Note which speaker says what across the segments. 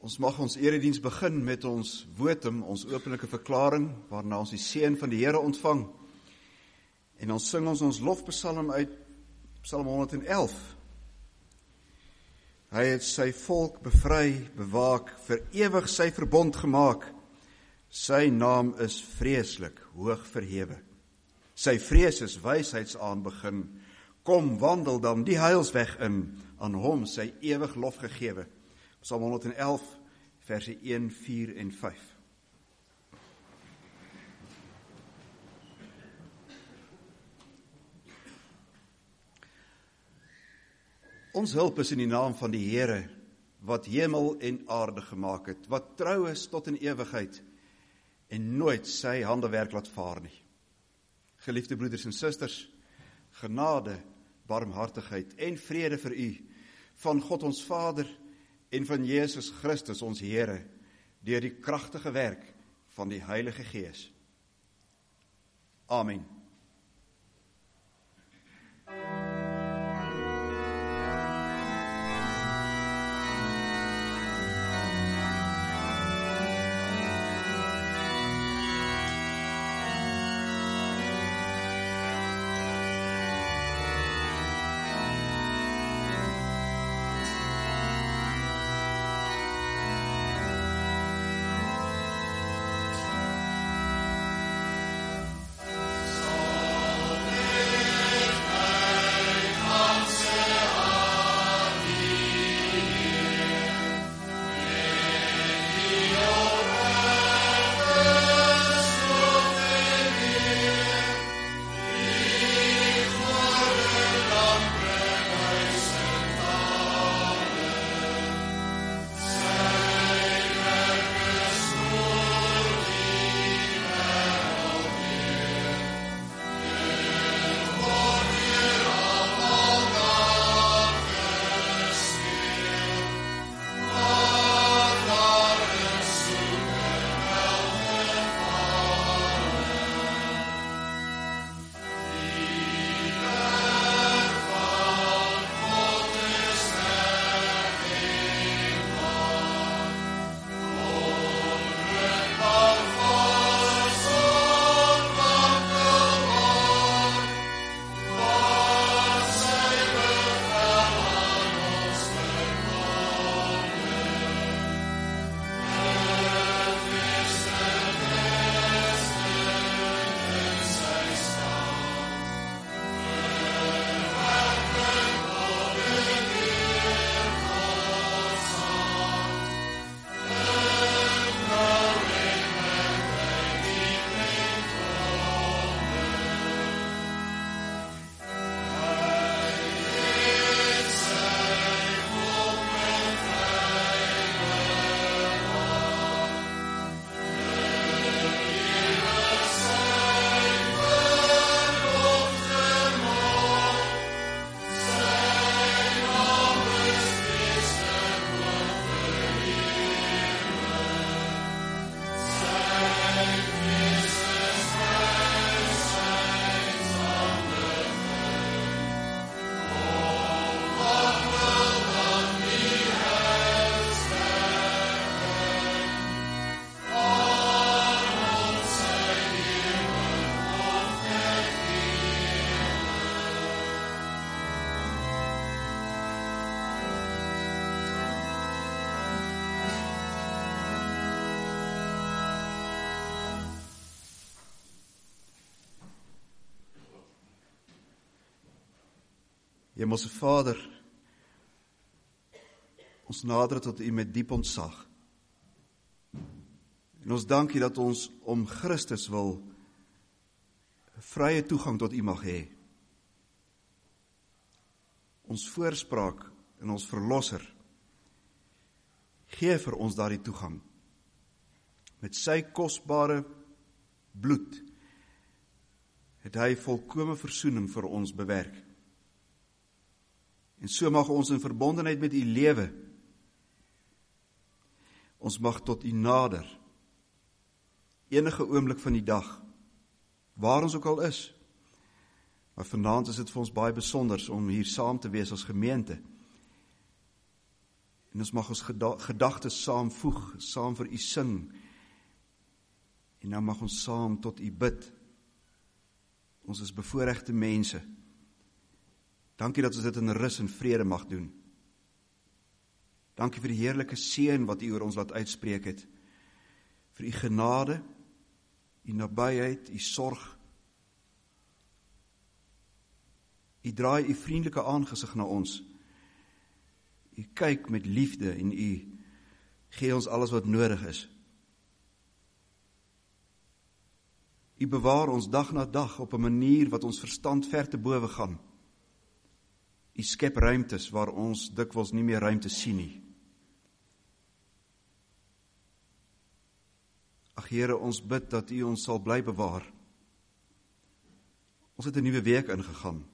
Speaker 1: Ons mag ons erediens begin met ons wotum, ons openlike verklaring, waarna ons die seën van die Here ontvang. En ons sing ons lofpsalm uit Psalm 111. Hy het sy volk bevry, bewaak, vir ewig sy verbond gemaak. Sy naam is vreeslik, hoog verhewe. Sy vrees is wysheidsaanbegin. Kom, wandel dan die heilsweg in, aan hom sy ewig lof gegewe. Psalm 111, verse 1, 4 en 5. Ons hulp is in die naam van die Here, wat hemel en aarde gemaak het, wat trou is tot in ewigheid, en nooit sy handewerk laat vaar nie. Geliefde broeders en susters, genade, barmhartigheid en vrede vir u, van God ons Vader, en van Jesus Christus ons Here, deur die kragtige werk van die Heilige Gees. Amen. Hemelse Vader, ons nader tot u met diep ontzag. En ons dank u dat ons om Christus wil vrye toegang tot u mag hê. Ons voorspraak en ons verlosser gee vir ons daardie toegang. Met sy kosbare bloed het hy volkome versoening vir ons bewerk. En so mag ons in verbondenheid met u lewe, ons mag tot u nader, enige oomblik van die dag, waar ons ook al is. Maar vanaand is dit vir ons baie besonders om hier saam te wees as gemeente. En ons mag ons gedagtes saamvoeg, saam vir U sing. En nou mag ons saam tot U bid. Ons is bevoorregte mense. Dankie dat ons dit in rus en vrede mag doen. Dankie vir die heerlike seën wat U oor ons laat uitspreek het. Vir U genade, U nabyheid, U sorg. U draai U vriendelike aangesig na ons. U kyk met liefde en U gee ons alles wat nodig is. U bewaar ons dag na dag op 'n manier wat ons verstand ver te bowe gaan. U skep ruimtes waar ons dikwels nie meer ruimte sien nie. Ag Here, ons bid dat U ons sal bly bewaar. Ons het 'n nuwe week ingegaan.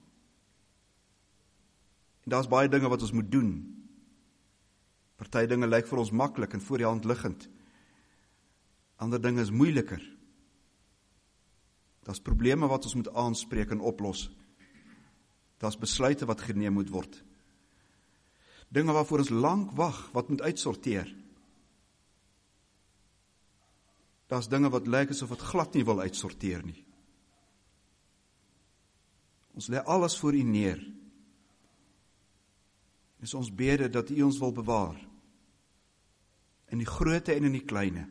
Speaker 1: En daar's baie dinge wat ons moet doen. Party dinge lyk vir ons maklik en voor die hand liggend. Ander dinge is moeiliker. Daar's probleme wat ons moet aanspreek en oplos. Daar's besluite wat geneem moet word. Dinge waarvoor ons lank wag, wat moet uitsorteer. Daar's dinge wat lyk asof het glad nie wil uitsorteer nie. Ons lê alles voor U neer. Dis ons bede dat U ons wil bewaar. In die groote en in die kleine.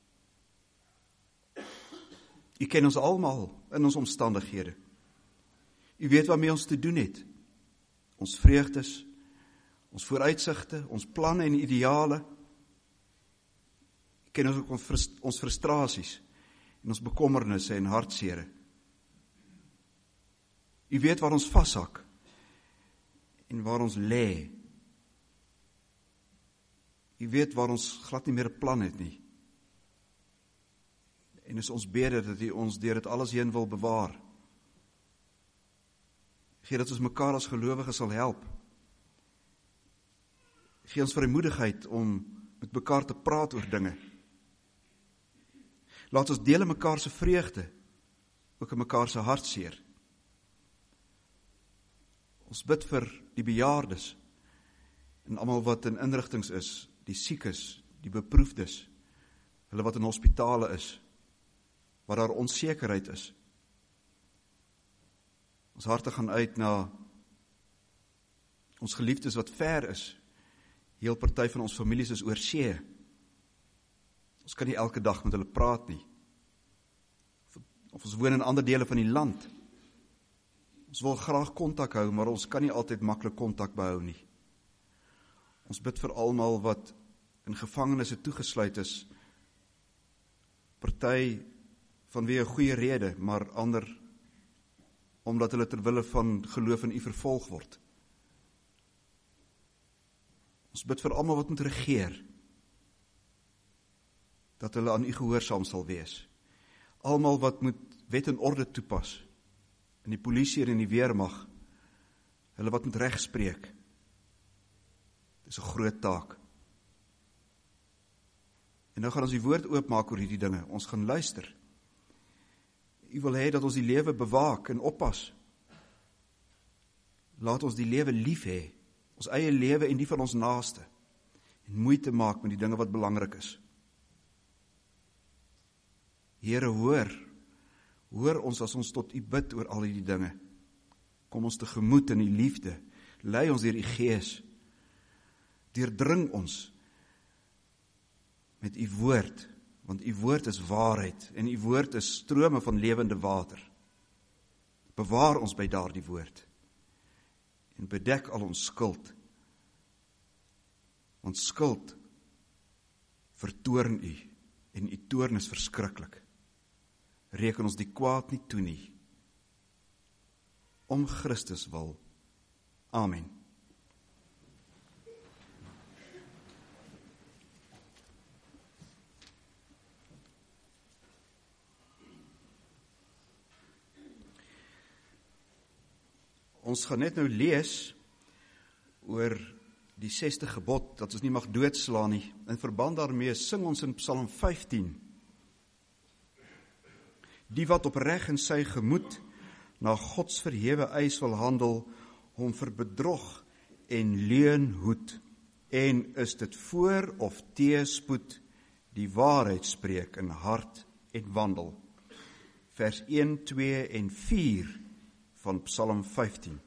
Speaker 1: U ken ons almal in ons omstandighede. U weet waarmee ons te doen het. Ons vreugdes, ons vooruitsigte, ons planne en ideale. U ken ook ons frustrasies en ons bekommernisse en hartsere. U weet waar ons vashak en waar ons lê. U weet waar ons glad nie meer 'n plan het nie. En is ons bede dat U ons deur dit alles heen wil bewaar. Gee dat ons mekaar as gelowiges sal help. Gee ons vrymoedigheid om met mekaar te praat oor dinge. Laat ons deel in mekaar se vreugde, ook in mekaar se hartseer. Ons bid vir die bejaardes en almal wat in inrigtings is, die siekes, die beproefdes, hulle wat in hospitale is, waar daar onsekerheid is. Ons harte gaan uit na ons geliefdes wat ver is. Heel party van ons families is oor see. Ons kan nie elke dag met hulle praat nie. Of ons woon in ander dele van die land. Ons wil graag kontak hou, maar ons kan nie altyd maklik kontak behou nie. Ons bid vir almal wat in gevangenisse toegesluit is. Party vanweë 'n goeie rede, maar ander omdat hulle ter wille van geloof in U vervolg word. Ons bid vir almal wat moet regeer, dat hulle aan U gehoorsaam sal wees. Almal wat moet wet en orde toepas, in die polisie en in die weermag, hulle wat moet reg spreek. Dit is 'n groot taak. En nou gaan ons die woord oopmaak oor hierdie dinge. Ons gaan luister. U wil hê dat ons die lewe bewaak en oppas. Laat ons die lewe lief hê, ons eie lewe en die van ons naaste, en moeite maak met die dinge wat belangrik is. Here, hoor ons as ons tot U bid oor al hierdie dinge. Kom ons tegemoet in U liefde, lei ons deur U Gees, deurdring ons met U woord, want U woord is waarheid, en U woord is strome van lewende water. Bewaar ons by daardie woord, en bedek al ons skuld, want skuld vertoorn U, en U toorn is verskriklik. Reken ons die kwaad nie toe nie, om Christus wil. Amen. Ons gaan net nou lees oor die 6de gebod, dat ons nie mag doodslaan nie. In verband daarmee sing ons in Psalm 15. Die wat opreg in sy gemoed na Gods verhewe eis wil handel, hom vir bedrog en leuen hoed. En is dit voor of teëspoed die waarheid spreek in hart en wandel. Vers 1, 2 en 4 van Psalm 15.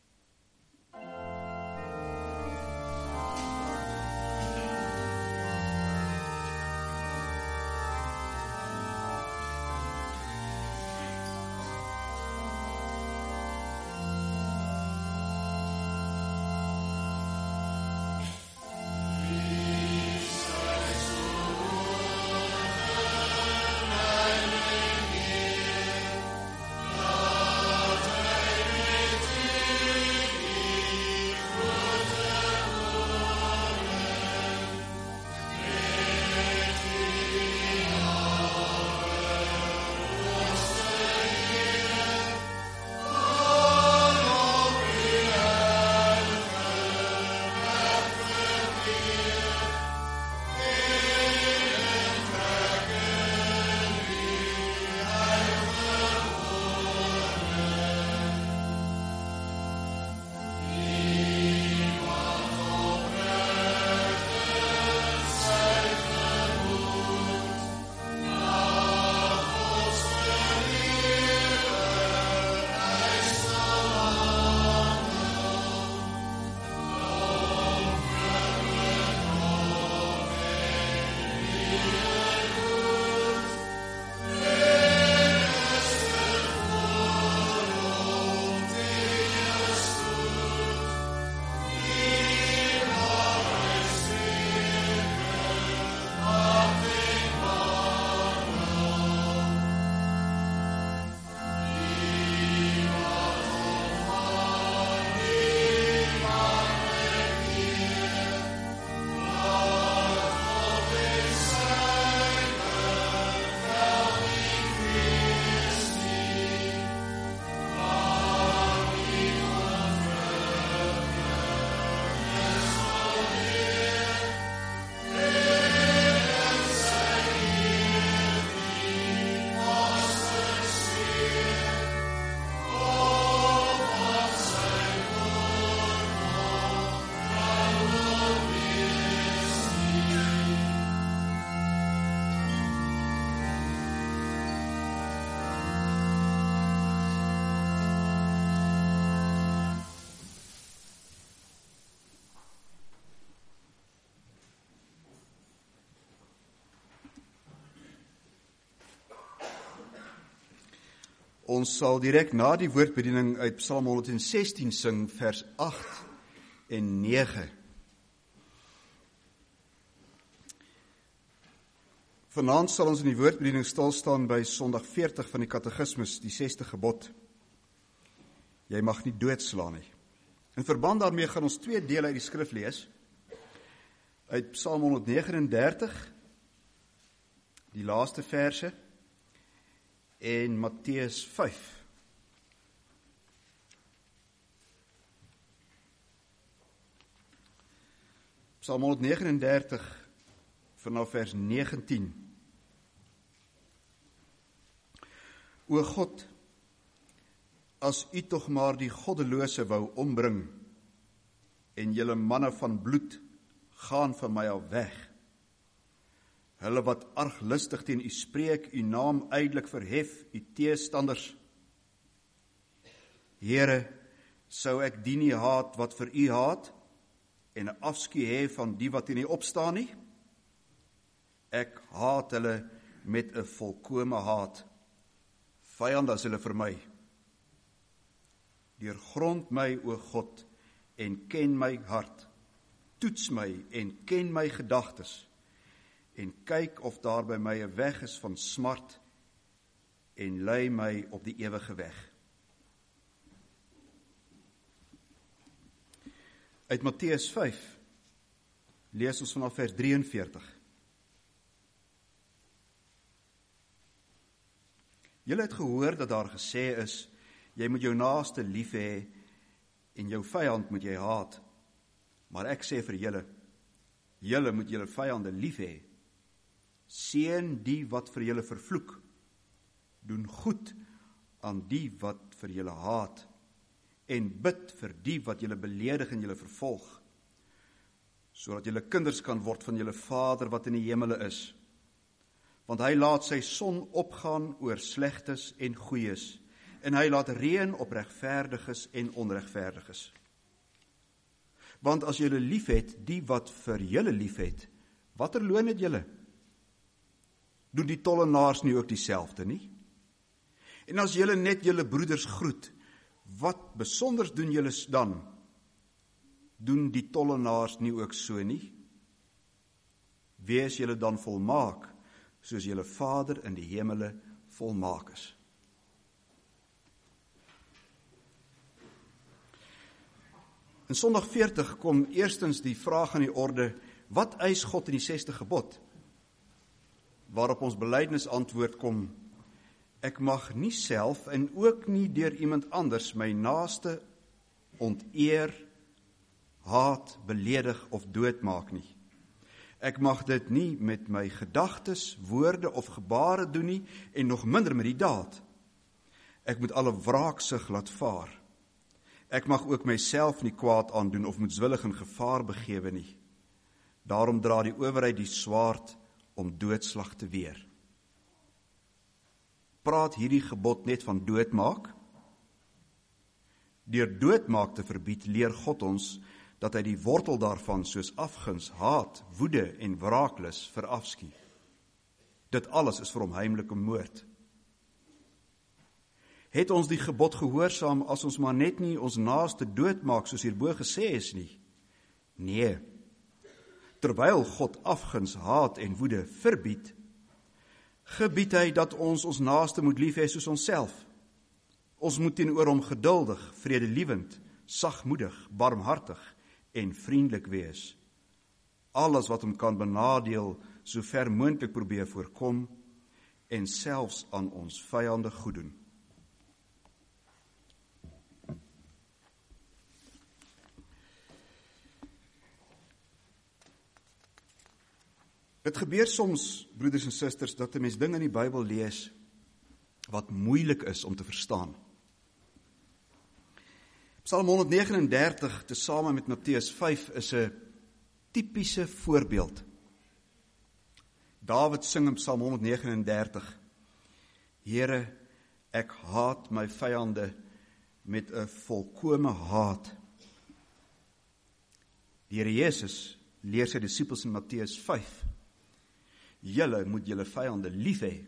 Speaker 1: Ons sal direk na die woordbediening uit Psalm 116 sing, vers 8 en 9. Vanaand sal ons in die woordbediening stil staan by Sondag 40 van die Katekismus, die 6de gebod. Jy mag nie doodslaan nie. In verband daarmee gaan ons 2 dele uit die skrif lees. Uit Psalm 139, die laaste verse, en Matteus 5. Psalm 139 vanaf vers 19. O God, as u tog maar die goddelose wou ombring, en julle manne van bloed gaan van my af weg. Hulle wat arglistig teen u spreek, u naam ydelik verhef, u teestanders. Here, sou ek die nie haat wat vir u haat, en 'n afskeid hê van die wat teen u opstaan nie? Ek haat hulle met 'n volkome haat. Vyande is hulle vir my. Deurgrond my, o God, en ken my hart. Toets my en ken my gedagtes, en kyk of daar by my 'n weg is van smart, en lei my op die ewige weg. Uit Matteus 5 lees ons vanaf vers 43. Julle het gehoor dat daar gesê is, jy moet jou naaste lief hê en jou vyand moet jy haat. Maar ek sê vir julle, julle moet julle vyande lief hê. Seën die wat vir julle vervloek. Doen goed aan die wat vir julle haat. En bid vir die wat julle beledig en julle vervolg. sodat julle kinders kan word van julle Vader wat in die hemele is. Want hy laat sy son opgaan oor slegtes en goeies, en hy laat reën op regverdiges en onregverdiges. Want as julle liefhet die wat vir julle liefhet, watter loon het julle? Doen die tollenaars nie ook dieselfde nie? En as julle net julle broeders groet, wat besonders doen julle dan? Doen die tollenaars nie ook so nie? Wees julle dan volmaak, soos julle Vader in die hemele volmaak is. In Sondag 40 kom eerstens die vraag aan die orde, wat eis God in die 6de gebod? Waarop ons belydenis antwoord kom, ek mag nie self en ook nie deur iemand anders my naaste onteer, haat, beledig of doodmaak nie. Ek mag dit nie met my gedagtes, woorde of gebare doen nie, en nog minder met die daad. Ek moet alle wraaksug laat vaar. Ek mag ook myself nie kwaad aandoen of moedswillig in gevaar begewe nie. Daarom dra die owerheid die swaard om doodslag te weer. Praat hierdie gebod net van doodmaak? Deur doodmaak te verbied, leer God ons dat hy die wortel daarvan soos afguns, haat, woede en wraaklus verafskie. Dit alles is vir hom heimlike moord. Het ons die gebod gehoorsaam as ons maar net nie ons naaste doodmaak soos hierbo gesê is nie? Nee. Terwyl God afguns, haat en woede verbied, gebied hy dat ons ons naaste moet lief hê soos onsself. Ons moet teenoor hom geduldig, vredelievend, sagmoedig, barmhartig en vriendelik wees. Alles wat hom kan benadeel, so ver moontlik probeer voorkom en selfs aan ons vyande goed doen. Het gebeur soms, broeders en susters, dat 'n mens dinge in die Bybel lees wat moeilik is om te verstaan. Psalm 139, tesame met Matteus 5, is 'n tipiese voorbeeld. Dawid sing in Psalm 139, Here, ek haat my vyande met 'n volkome haat. Die Here Jesus leer sy disippels in Matteus 5, julle moet julle vyande lief hê.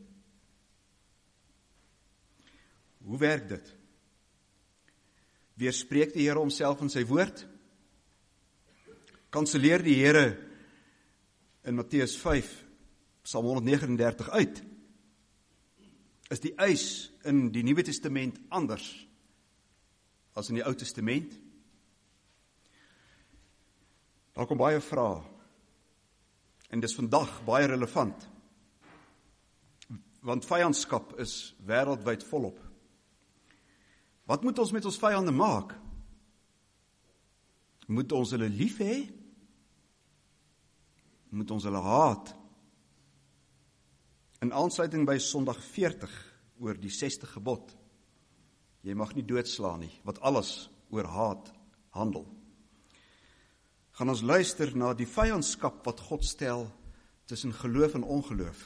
Speaker 1: Hoe werk dit? Weerspreek die Here homself in sy woord? Kanselleer die Here in Matteus 5, Psalm 139 uit? Is die eis in die Nuwe Testament anders as in die Ou Testament? Daar kom baie vrae. En dis vandag baie relevant. Want vyandskap is wêreldwyd volop. Wat moet ons met ons vyande maak? Moet ons hulle lief hê? Moet ons hulle haat? In aansluiting by Sondag 40 oor die 6de gebod. Jy mag nie doodslaan nie, wat alles oor haat handel. Gaan ons luister na die vyandskap wat God stel tussen geloof en ongeloof.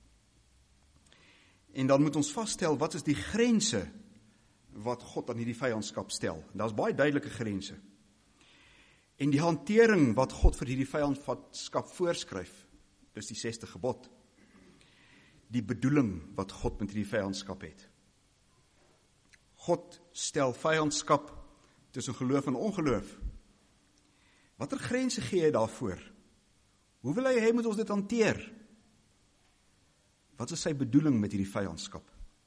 Speaker 1: En dan moet ons vasstel, wat is die grense wat God aan hierdie vyandskap stel. Daar's baie duidelike grense. En die hantering wat God vir hierdie vyandskap voorskryf, dis die 6de gebod. Die bedoeling wat God met hierdie vyandskap het. God stel vyandskap tussen geloof en ongeloof. Watter grense gee hy daarvoor? Hoe wil hy moet ons dit hanteer? Wat is sy bedoeling met hierdie vyandskap?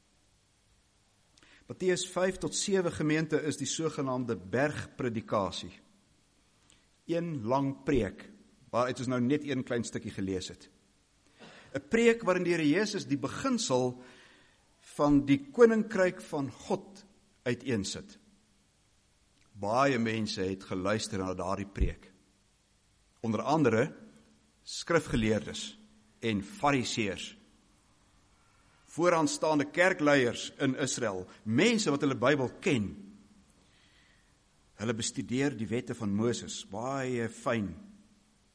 Speaker 1: Matteus 5 tot 7 gemeente is die sogenaamde bergpredikasie. Een lang preek, waaruit ons nou net een klein stukkie gelees het. 'n Preek waarin die Here Jesus die beginsel van die koninkryk van God uiteensit. Baie mense het geluister na daardie preek. Onder andere skrifgeleerdes en fariseërs. Vooraanstaande kerkleiers in Israel, mense wat hulle Bybel ken. Hulle bestudeer die wette van Moses, baie fyn.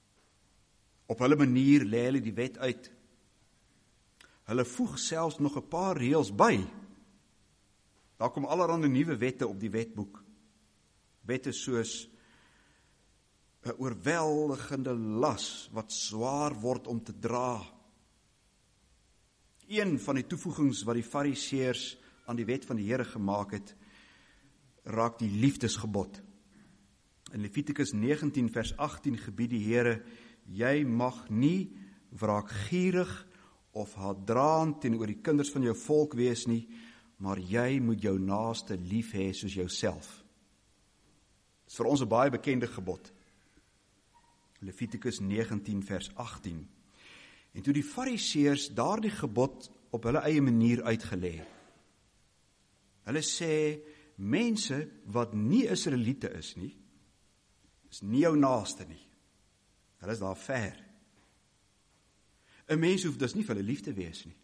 Speaker 1: Op hulle manier lê hulle die wet uit. Hulle voeg selfs nog 'n paar reëls by. Daar kom allerhande nuwe wette op die wetboek. Wette soos 'n oorweldigende las wat swaar word om te dra. Een van die toevoegings wat die Fariseërs aan die wet van die Here gemaak het, raak die liefdesgebod. In Levitikus 19 vers 18 gebied die Here, jy mag nie wraakgierig of haatdraand teenoor die kinders van jou volk wees nie, maar jy moet jou naaste lief hê soos jouself. Dit is vir ons 'n baie bekende gebod. Levitikus 19 vers 18. En toe die Fariseërs daardie gebod op hulle eie manier uitgelê. Hulle sê, mense wat nie Israeliete is nie, is nie jou naaste nie. Hulle is daar ver. 'n Mens hoef dus nie vir hulle lief te wees nie.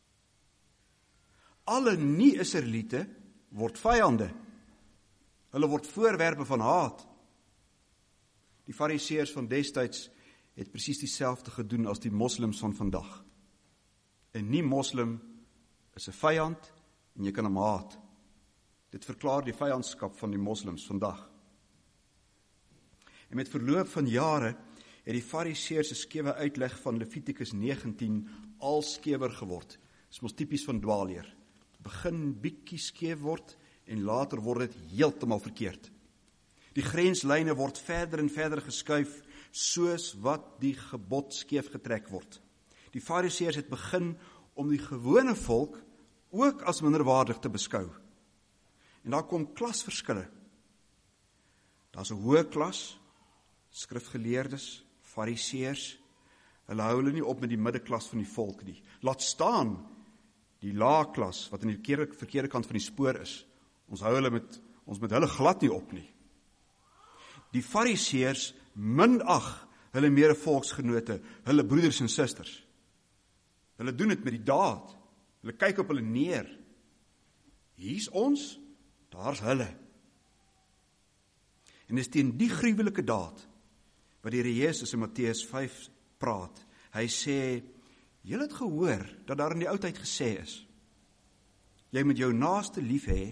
Speaker 1: Alle nie-Israeliete word vyande. Hulle word voorwerpe van haat. Die Fariseërs van destyds het presies dieselfde gedoen as die moslims van vandag. 'n nie-moslim is 'n vyand en jy kan hom haat. Dit verklaar die vyandskap van die moslims vandag. En met verloop van jare het die Fariseërs se skewe uitleg van Levitikus 19 al skewer geword. Dis mos tipies van dwaalleer. Begin bietjie skeef word en later word dit heeltemal verkeerd. Die grenslyne word verder en verder geskuif soos wat die gebod skeef getrek word. Die Fariseërs het begin om die gewone volk ook as minderwaardig te beskou. En daar kom klasverskille. Daar's 'n hoë klas, skrifgeleerdes, Fariseërs. Hulle hou hulle nie op met die middeklas van die volk nie. Laat staan die lae klas wat aan die verkeerde kant van die spoor is. Ons met hulle glad nie op nie. Die Fariseërs minag hulle mede-volksgenote, hulle broeders en susters. Hulle doen dit met die daad. Hulle kyk op hulle neer. Hier's ons, daar's hulle. En dis teen die gruwelike daad wat die Here Jesus in Matteus 5 praat. Hy sê, julle het gehoor dat daar in die oudheid gesê is, jy moet jou naaste lief hê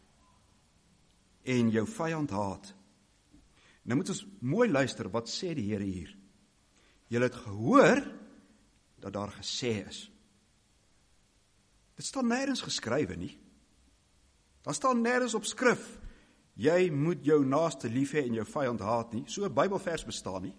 Speaker 1: en jou vyand haat. Nou moet ons mooi luister, wat sê die Here hier? Julle het gehoor dat daar gesê is. Dit staan nêrens geskrywe nie. Daar staan nêrens op skrif, jy moet jou naaste lief hê en jou vyand haat nie. So 'n Bybelvers bestaan nie.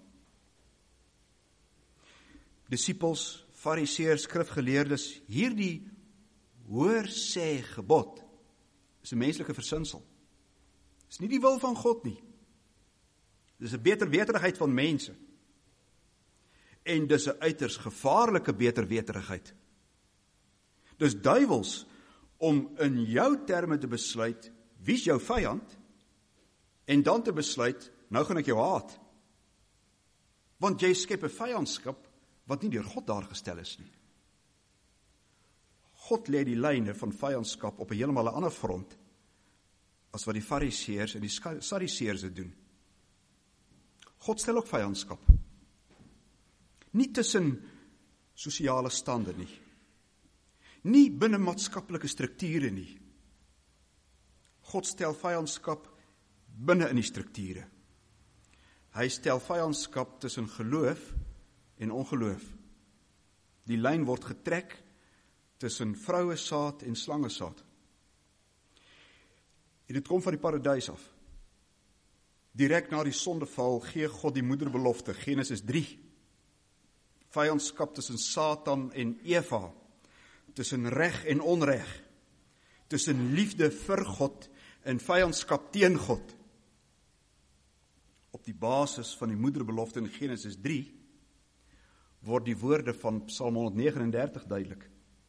Speaker 1: Disippels, Fariseërs, skrifgeleerdes, hierdie hoor sê gebod is 'n menslike versinsel. Dis nie die wil van God nie. Dis 'n beterweterigheid van mense. En dis 'n uiters gevaarlike beterweterigheid. Dis duiwels om in jou terme te besluit wie's jou vyand en dan te besluit, nou gaan ek jou haat. Want jy skep 'n vyandskap wat nie deur God daar gestel is nie. God lê die lyne van vyandskap op 'n heeltemal 'n ander front as wat die Fariseërs en die Sadduseërs dit doen. God stel ook vyandskap. Nie tussen sosiale stande nie. Nie binne maatskaplike strukture nie. God stel vyandskap binne in die strukture. Hy stel vyandskap tussen geloof en ongeloof. Die lyn word getrek tussen vroue saad en slange saad. En dit kom van die paradys af. Direk na die sondeval gee God die moederbelofte, Genesis 3. Vyandskap tussen Satan en Eva, tussen reg en onreg, tussen liefde vir God en vyandskap teen God. Op die basis van die moederbelofte in Genesis 3 word die woorde van Psalm 139 duidelik.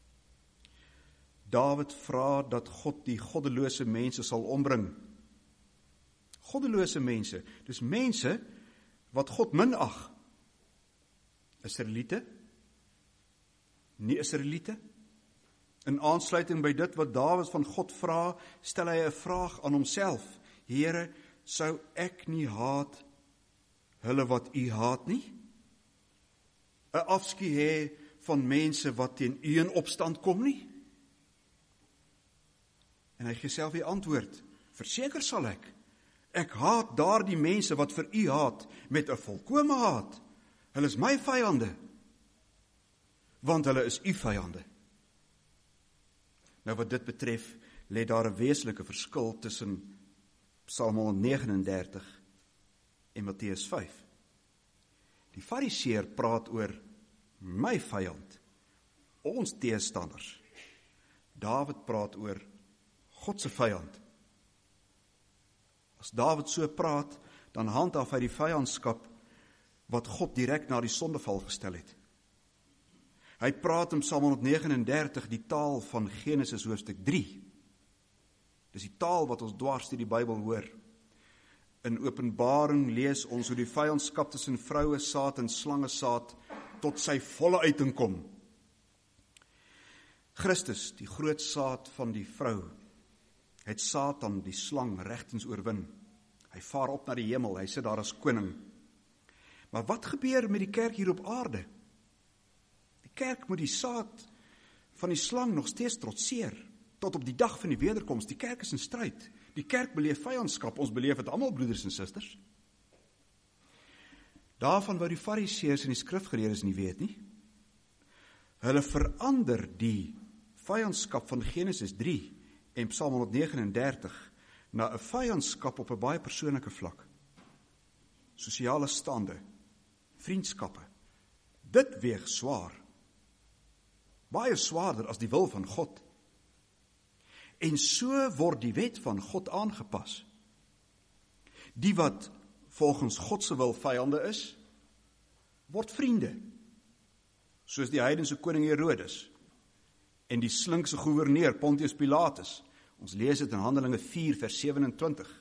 Speaker 1: Dawid vra dat God die goddelose mense sal ombring. Goddelose mense, dis mense wat God minag. Israeliete? Nie Israeliete? In aansluiting by dit wat Dawid van God vra, stel hy 'n vraag aan homself. Here, sou ek nie haat hulle wat u haat nie? 'n afskuw hê van mense wat teen u in opstand kom nie? En hy gee self die antwoord, verseker sal ek. Ek haat daardie mense wat vir u haat met 'n volkome haat. Hulle is my vyande, want hulle is u vyande. Nou wat dit betref, lê daar 'n wesenlike verskil tussen Psalm 139 en Matteus 5. Die Fariseer praat oor my vyand, ons teestanders. Dawid praat oor God se vyand. As Dawid so praat, dan handhaaf hy die vyandskap wat God direk na die sondeval gestel het. Hy praat in Psalm 139 die taal van Genesis hoofstuk 3. Dis die taal wat ons dwars deur die Bybel hoor. In Openbaring lees ons hoe die vyandskap tussen vroue saad en slange saad tot sy volle uiting kom. Christus, die groot saad van die vrou, het Satan, die slang, regtens oorwin. Hy vaar op na die hemel, hy sit daar as koning. Maar wat gebeur met die kerk hier op aarde? Die kerk moet die saad van die slang nog steeds trotseer, tot op die dag van die wederkoms. Die kerk is in stryd. Die kerk beleef vyandskap, ons beleef het almal, broeders en susters. Daarvan wou die Fariseërs en die skrifgeleerdes nie weet nie. Hulle verander die vyandskap van Genesis 3 en Psalm 139 na 'n vyandskap op 'n baie persoonlike vlak. Sosiale stande, vriendskappe. Dit weeg swaar. Baie swaarder as die wil van God. En so word die wet van God aangepas. Die wat volgens God se wil vyande is, word vriende. Soos die heidense koning Herodes en die slinkse goewerneur Pontius Pilatus. Ons lees dit in Handelinge 4 vers 27.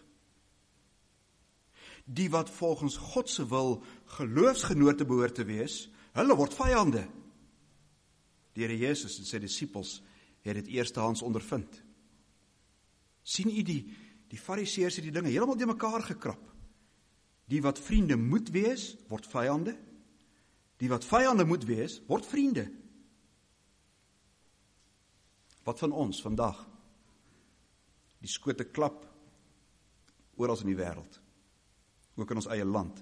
Speaker 1: Die wat volgens God se wil geloofsgenote behoort te wees, hulle word vyande. Die Here Jesus en sy disippels het dit eerstehands ondervind. Sien u die Fariseërs het die dinge heeltemal de mekaar gekrap. Die wat vriende moet wees, word vyande. Die wat vyande moet wees, word vriende. Wat van ons vandag? Die skote klap oral in die wêreld, ook in ons eie land.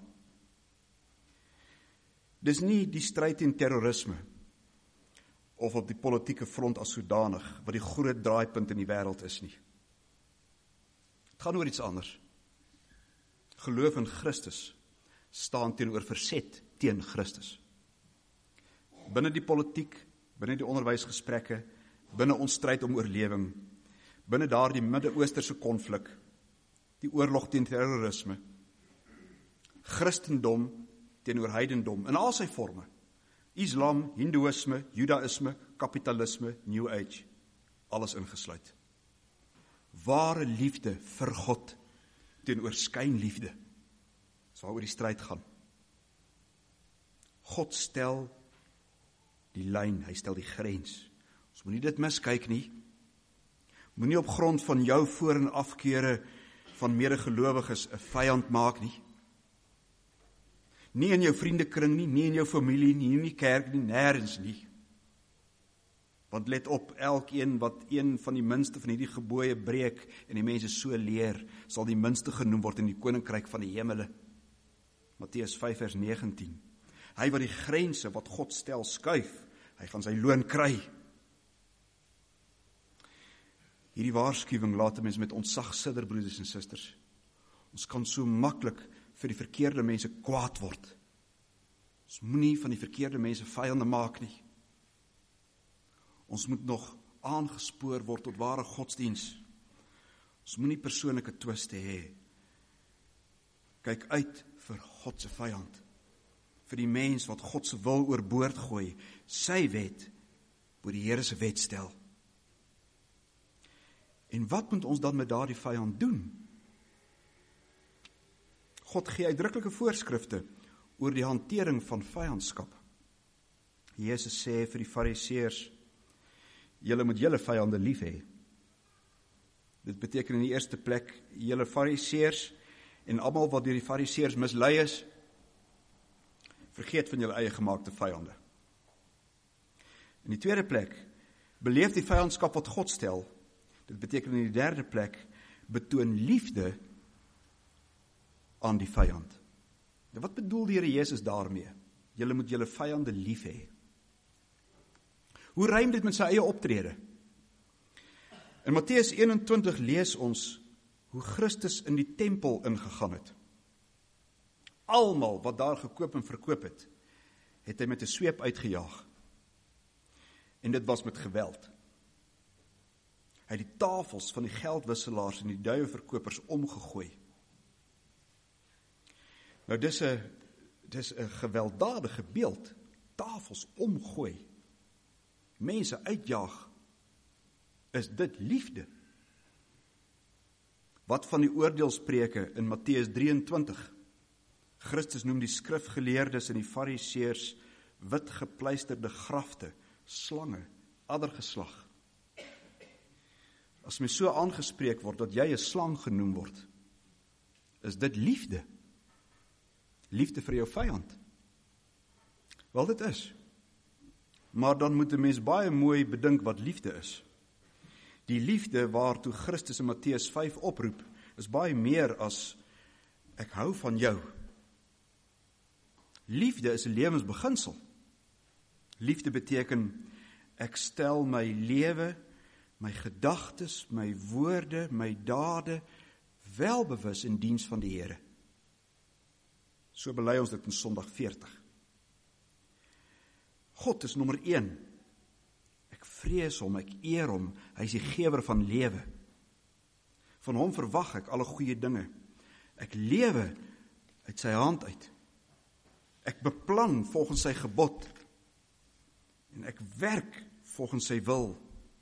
Speaker 1: Dis nie die stryd teen terrorisme of op die politieke front as sodanig wat die groot draaipunt in die wêreld is nie. Het gaan oor iets anders. Geloof in Christus staan teenoor verset teen Christus. Binne die politiek, binne die onderwysgesprekke, binne ons stryd om oorlewing, binne daardie Midde-Oosterse konflik, die oorlog teen terrorisme, Christendom teenoor heidendom, in al sy vorme, Islam, Hindoeïsme, Judaïsme, kapitalisme, New Age, alles ingesluit. Ware liefde vir God teenoor skynliefde, dis waaroor die stryd gaan. God stel die lyn, hy stel die grens. Ons moenie dit miskyk nie. Moenie op grond van jou voor- en afkeure van medegelowiges 'n vyand maak nie. Nie in jou vriendekring nie, nie in jou familie nie, nie in die kerk nie, nêrens nie. Want let op, elkeen wat een van die minste van hierdie gebooie breek en die mense so leer, sal die minste genoem word in die koninkryk van die hemele. Matteus 5 vers 19. Hy wat die grense wat God stel skuif, hy gaan sy loon kry. Hierdie waarskuwing laat 'n mens met ontzag sidder, broeders en susters. Ons kan so maklik vir die verkeerde mense kwaad word. Ons moenie van die verkeerde mense vyande maak nie. Ons moet nog aangespoor word tot ware godsdiens. Ons moenie persoonlike twiste hê. Kyk uit vir God se vyand. Vir die mens wat God se wil oorboord gooi, sy wet bo die Here se wet stel. En wat moet ons dan met daardie vyand doen? God gee uitdruklike voorskrifte oor die hantering van vyandskap. Jesus sê vir die Fariseërs, julle moet julle vyande lief hê. Dit beteken in die eerste plek, julle Fariseërs en almal wat deur die Fariseërs mislei is, vergeet van julle eie gemaakte vyande. In die tweede plek, beleef die vyandskap wat God stel. Dit beteken in die derde plek, betoon liefde aan die vyand. Nou, wat bedoel die Here Jesus daarmee? Julle moet julle vyande lief hê. Hoe rym dit met sy eie optrede? In Matteus 21 lees ons hoe Christus in die tempel ingegaan het. Almal wat daar gekoop en verkoop het, het hy met 'n sweep uitgejaag. En dit was met geweld. Hy het die tafels van die geldwisselaars en die duiweverkopers omgegooi. Nou dis 'n gewelddadige beeld. Tafels omgooi. Mense uitjaag. Is dit liefde? Wat van die oordeelspreuke in Matteus 23? Christus noem die skrifgeleerdes en die fariseërs wit gepleisterde grafte, slange, addergeslag. As mens so aangespreek word dat jy 'n slang genoem word, is dit liefde? Liefde vir jou vyand? Wel, dit is. Maar dan moet 'n mens baie mooi bedink wat liefde is. Die liefde waartoe Christus in Matteus 5 oproep, is baie meer as ek hou van jou. Liefde is 'n lewensbeginsel. Liefde beteken ek stel my lewe, my gedagtes, my woorde, my dade welbewus in diens van die Here. So bely ons dit in Sondag 40. God is nommer 1. Ek vrees hom, ek eer hom, hy is die gewer van lewe. Van hom verwag ek alle goeie dinge. Ek lewe uit sy hand uit. Ek beplan volgens sy gebod. En ek werk volgens sy wil.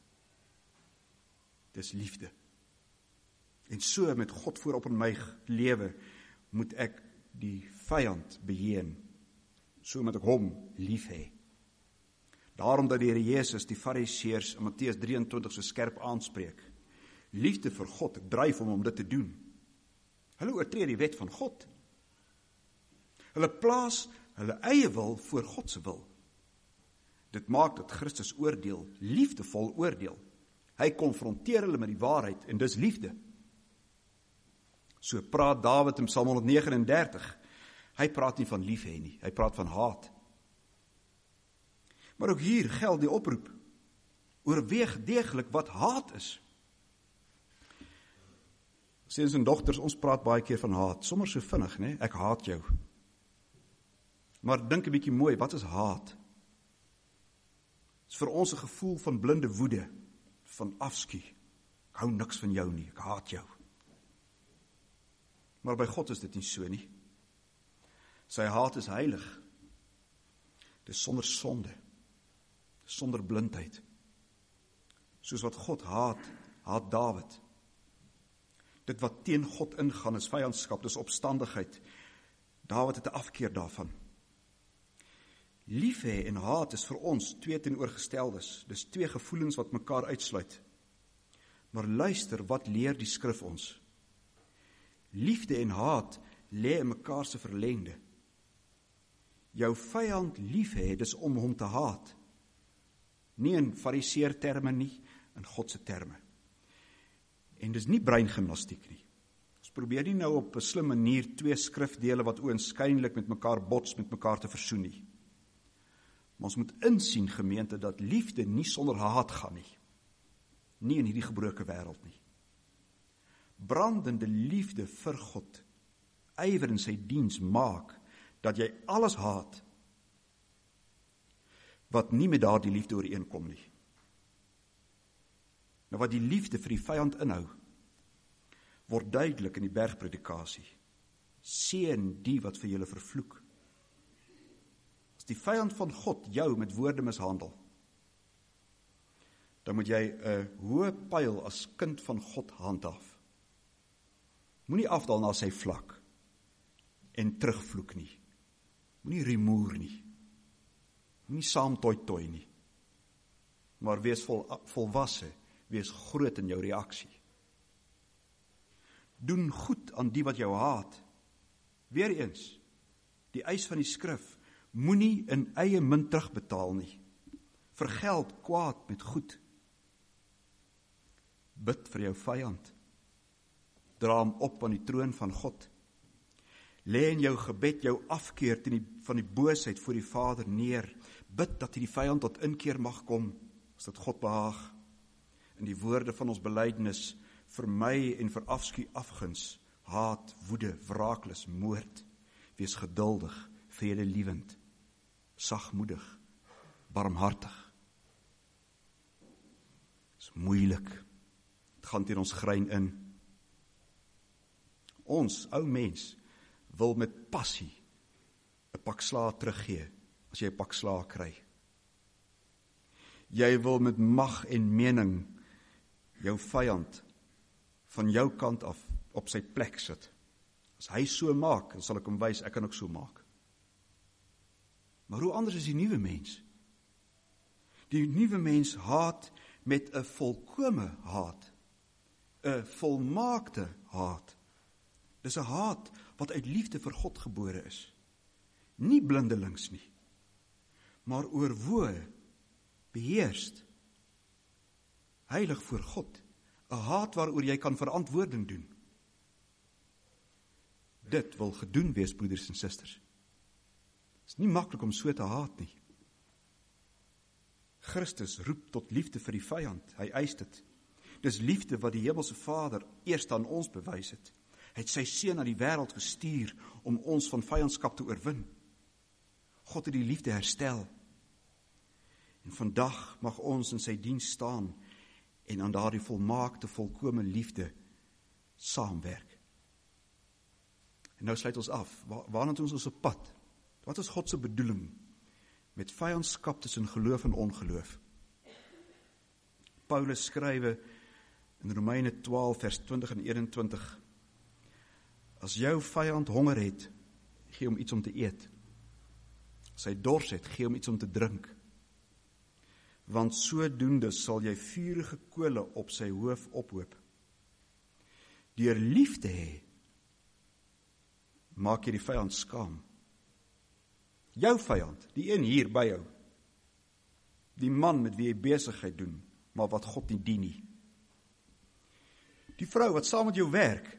Speaker 1: Dis liefde. En so met God voorop in my lewe, moet ek die vyand beheer. So moet ek hom lief hê. Daarom dat die Here Jesus die fariseërs in Matteus 23 so skerp aanspreek. Liefde vir God, ek dryf hom om dit te doen. Hulle oortree die wet van God. Hulle plaas hulle eie wil voor God se wil. Dit maak dat Christus oordeel, liefdevol oordeel. Hy konfronteer hulle met die waarheid en dis liefde. So praat Dawid in Psalm 139. Hy praat nie van lief hê nie, hy praat van haat. Maar ook hier geld die oproep. Oorweeg deeglik wat haat is. Seuns en dogters, ons praat baie keer van haat, sommer so vinnig, né? Ek haat jou. Maar dink 'n bietjie mooi, wat is haat? Dit is vir ons 'n gevoel van blinde woede, van afskuw. Ek hou niks van jou nie, ek haat jou. Maar by God is dit nie so nie. Sy haat is heilig. Dit is sonder sonde, sonder blindheid. Soos wat God haat, haat Dawid. Dit wat teen God ingaan is vyandskap, dis opstandigheid. Dawid het 'n afkeer daarvan. Lief hê en haat is vir ons twee teenoorgesteldes. Dis twee gevoelens wat mekaar uitsluit. Maar luister, wat leer die skrif ons? Liefde en haat lê in mekaar se verlengde. Jou vyand lief hê, dis om hom te haat. Nie in fariseer terme nie, in God se terme. En dis nie breingimnastiek nie. Ons probeer nie nou op 'n slim manier twee skrifdele wat oënskynlik met mekaar bots, met mekaar te versoen nie. Maar ons moet insien, gemeente, dat liefde nie sonder haat gaan nie. Nie in hierdie gebroke wêreld nie. Brandende liefde vir God, ywer in sy diens maak, dat jy alles haat, wat nie met daardie liefde ooreenkom nie. Nou wat die liefde vir die vyand inhou, word duidelik in die bergpredikasie. Seën die wat vir julle vervloek. As die vyand van God jou met woorde mishandel, dan moet jy 'n hoë pyl as kind van God handhaaf. Moenie afdal na sy vlak en terugvloek nie. Moenie rumoer nie. Moenie saam toi nie. Maar wees volwasse, wees groot in jou reaksie. Doen goed aan die wat jou haat. Weereens, die eis van die skrif, moenie in eie munt terugbetaal nie. Vergeld kwaad met goed. Bid vir jou vyand. Dra hom op aan die troon van God. Lê in jou gebed jou afkeer van die boosheid voor die Vader neer. Bid dat die vyand tot inkeer mag kom, as dit God behaag. In die woorde van ons belydenis, vermy en verafskuw afguns, haat, woede, wraaklus, moord. Wees geduldig, vredelievend, sagmoedig, barmhartig. Dit is moeilik. Het gaan teen ons grein in. Ons, ou mens, wil met passie 'n pak slaag teruggee, as jy 'n pak slaag kry. Jy wil met mag en mening jou vyand van jou kant af op sy plek sit. As hy so maak, dan sal ek hom wys, ek kan ook so maak. Maar hoe anders is die nuwe mens? Die nuwe mens haat met 'n volkome haat, 'n volmaakte haat. Dis 'n haat wat uit liefde vir God gebore is. Nie blindelings nie, maar oorwoë, beheerst, heilig voor God. 'n Haat waaroor jy kan verantwoording doen. Dit wil gedoen wees, broeders en susters. Het is nie maklik om so te haat nie. Christus roep tot liefde vir die vyand, hy eis dit. Dis liefde wat die hemelse Vader eerst aan ons bewys het. Hy het sy seun na die wêreld gestuur om ons van vyandskap te oorwin. God het die liefde herstel. En vandag mag ons in sy diens staan en aan daardie volmaakte, volkome liefde saamwerk. En nou sluit ons af. Waarna toe ons op pad? Wat is God se bedoeling met vyandskap tussen geloof en ongeloof? Paulus skrywe in Romeine 12 vers 20 en 21. As jou vyand honger het, gee hom iets om te eet. As hy dors het, gee hom iets om te drink. Want sodoende sal jy vurige kole op sy hoof ophoop. Deur lief te hê, maak jy die vyand skaam. Jou vyand, die een hier by jou. Die man met wie jy besigheid doen, maar wat God nie dien nie. Die vrou wat saam met jou werk,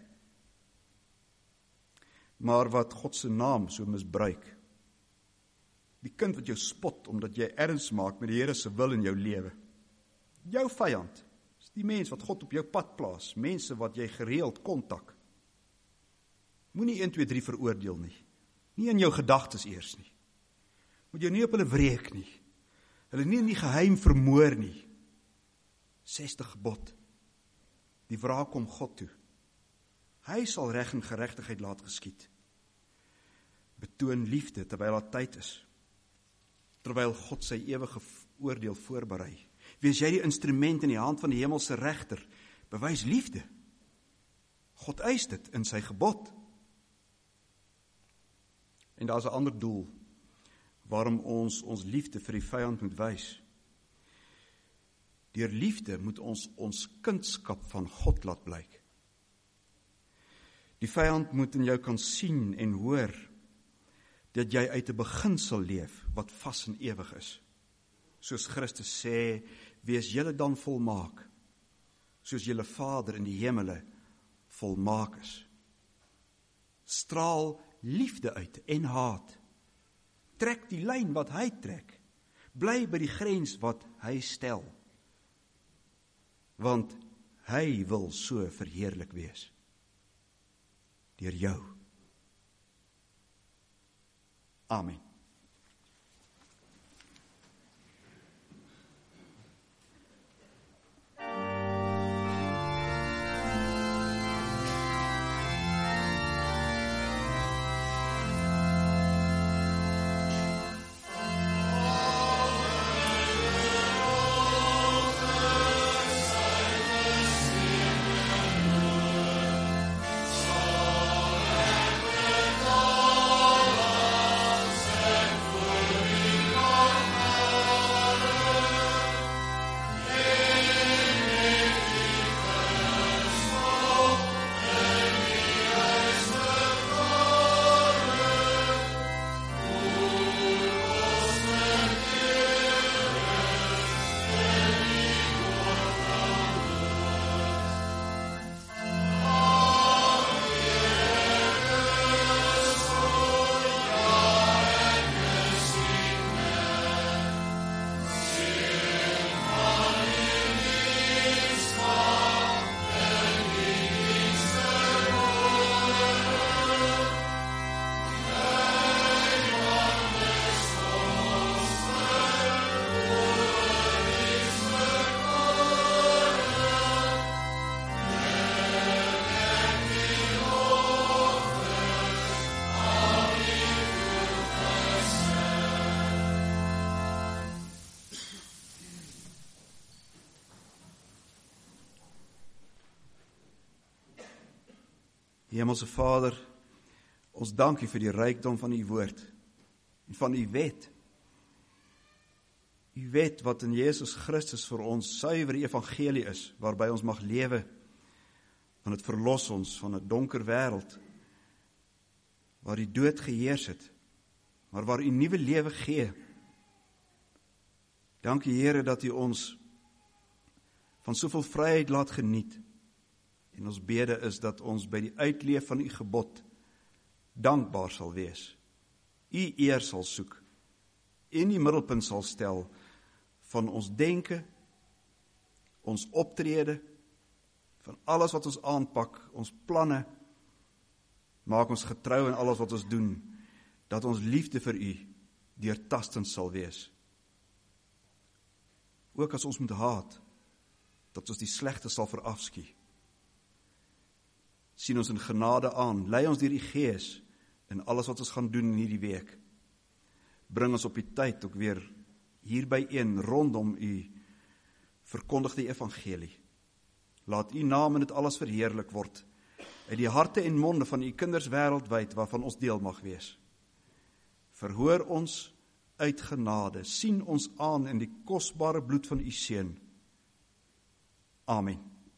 Speaker 1: maar wat God se naam so misbruik. Die kind wat jou spot, omdat jy erns maak met die Here se wil in jou lewe. Jou vyand, is die mens wat God op jou pad plaas, mense wat jy gereeld kontak. Moenie 1, 2, 3 veroordeel nie. Nie in jou gedagtes eers nie. Moet jou nie op hulle wreek nie. Hulle nie in die geheim vermoor nie. 60 gebod. Die wraak kom God toe. Hy sal reg en geregtigheid laat geskied. Betoon liefde terwyl daar tyd is. Terwyl God sy ewige oordeel voorberei. Wees jy die instrument in die hand van die hemelse regter. Bewys liefde. God eis dit in sy gebod. En daar is 'n ander doel waarom ons liefde vir die vyand moet wys. Deur liefde moet ons kindskap van God laat blyk. Die vyand moet in jou kan sien en hoor dat jy uit 'n beginsel leef wat vas en ewig is. Soos Christus sê, wees julle dan volmaak, soos julle Vader in die hemele volmaak is. Straal liefde uit en haat. Trek die lyn wat hy trek. Bly by die grens wat hy stel. Want hy wil so verheerlik wees. Deur jou. Amen. Hemelse Vader, ons dank U vir die rykdom van U woord en van U wet. U wet wat in Jesus Christus vir ons suiwer evangelie is, waarby ons mag lewe, want het verlos ons van 'n donker wêreld, waar die dood geheers het, maar waar U nuwe lewe gee. Dankie Here dat U ons van soveel vryheid laat geniet, en ons bede is dat ons by die uitleef van U gebod dankbaar sal wees, U eer sal soek, en die middelpunt sal stel van ons denke, ons optrede, van alles wat ons aanpak, ons planne, maak ons getrou in alles wat ons doen, dat ons liefde vir U deurtastend sal wees. Ook as ons moet haat, dat ons die slegte sal verafskie. Sien ons in genade aan, lei ons deur die Gees in alles wat ons gaan doen in hierdie week. Bring ons op die tyd ook weer hier byeen rondom U verkondigde evangelie. Laat U naam in dit alles verheerlik word, uit die harte en monde van U kinders wêreldwyd waarvan ons deel mag wees. Verhoor ons uit genade, sien ons aan in die kosbare bloed van U Seun. Amen.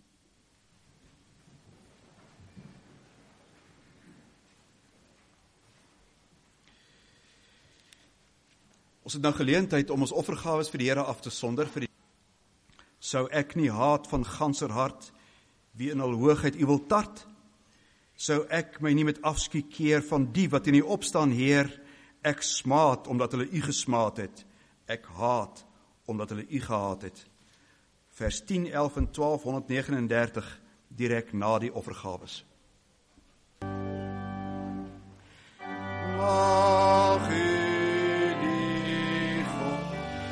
Speaker 1: Ons het nou geleentheid om ons offergawes vir die Here af te sonder. Sou ek nie haat van ganser hart, wie in al hoogheid U wil tart? Sou ek my nie met afskuw keer van die wat in U opstaan Heer? Ek smaad omdat hulle U gesmaad het, ek haat omdat hulle U gehaat het. Vers 10, 11 en 12, 139, direk na die offergawes. Mag U die God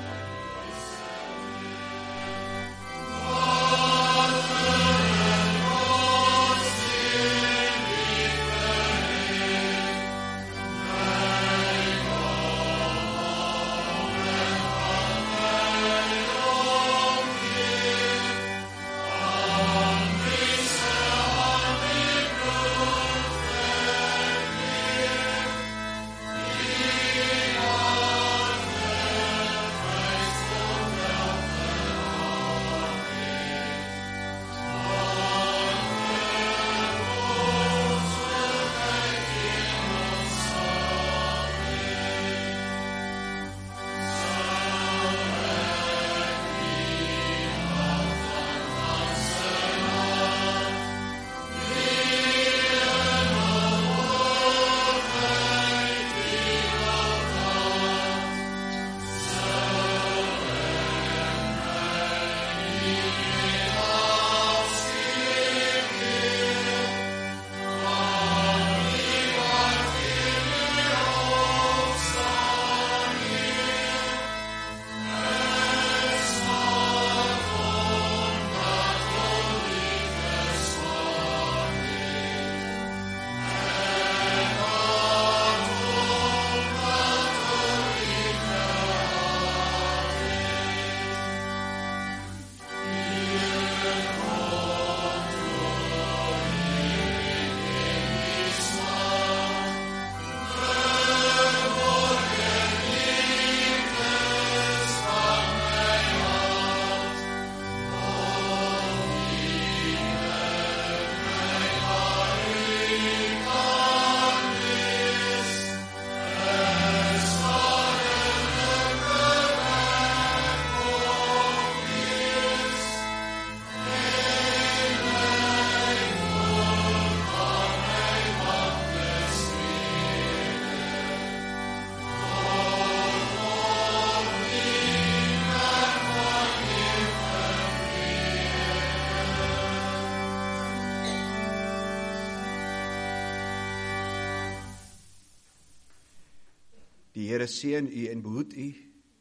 Speaker 1: Die Here seën u en behoed u.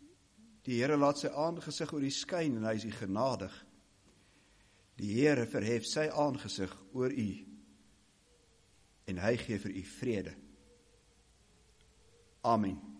Speaker 1: Die Here laat sy aangesig oor u skyn en hy is u genadig. Die Here verhef sy aangesig oor u en hy gee vir u vrede. Amen.